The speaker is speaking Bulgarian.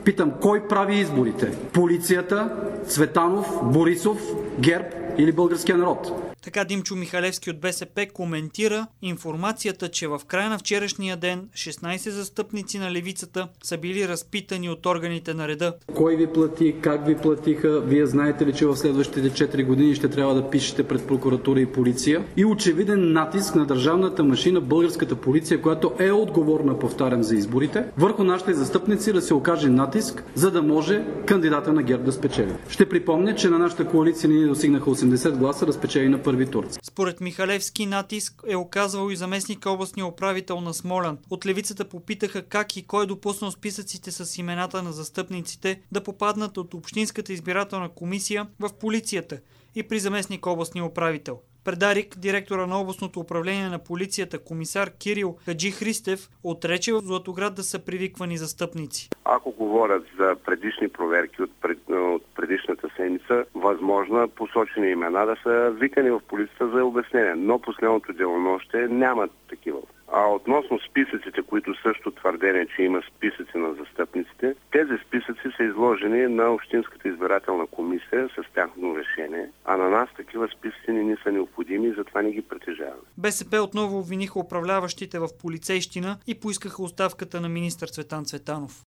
Питам, кой прави изборите? Полицията, Цветанов, Борисов, ГЕРБ или българския народ? Така Димчо Михалевски от БСП коментира информацията, че в края на вчерашния ден 16 застъпници на левицата са били разпитани от органите на реда. Кой ви плати, как ви платиха? Вие знаете ли, че в следващите 4 години ще трябва да пишете пред прокуратура и полиция? И очевиден натиск на държавната машина, българската полиция, която е отговорна, повтарям, за изборите, върху нашите застъпници да се окаже натиск, за да може кандидата на ГЕРБ да спечели. Ще припомня, че на нашата коалиция ние достигнаха 80 гласа, да спечели на първи тур. Според Михалевски натиск е оказвал и заместник областния управител на Смолян. От левицата попитаха как и кой е допуснал списъците с имената на застъпниците да попаднат от Общинската избирателна комисия в полицията и при заместник областния управител. Пред Дарик, директора на областното управление на полицията, комисар Кирил Хаджихристев, отрече в Златоград да са привиквани застъпници. Ако говорят за предишни проверки от предишната седмица, възможно посочени имена да са викани в полицията за обяснение, но последното делонощие нямат такива. А относно списъците, които също твърдение, че има списъци на застъпниците, тези списъци са изложени на Общинската избирателна комисия с тяхно решение, а на нас такива списъци не ни са необходими и затова не ги притежаваме. БСП отново обвиниха управляващите в полицейщина и поискаха оставката на министър Цветан Цветанов.